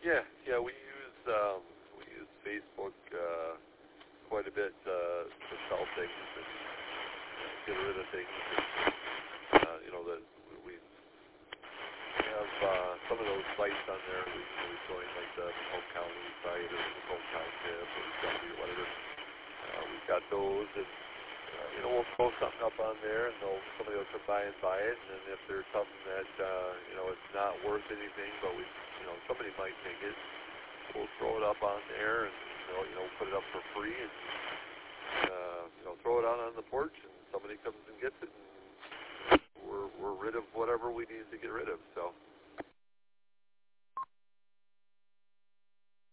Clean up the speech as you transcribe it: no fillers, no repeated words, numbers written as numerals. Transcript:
We use Facebook quite a bit to sell things and get rid of things. And, that we have some of those sites on there. We join like the Macomb County site or the Macomb Township or Shelby or whatever. We've got those, and we'll throw something up on there, and somebody will come by and buy it. And then if there's something that it's not worth anything, but somebody might take it, we'll throw it up on there, and put it up for free, and throw it out on the porch, and somebody comes and gets it, and we're rid of whatever we need to get rid of. So.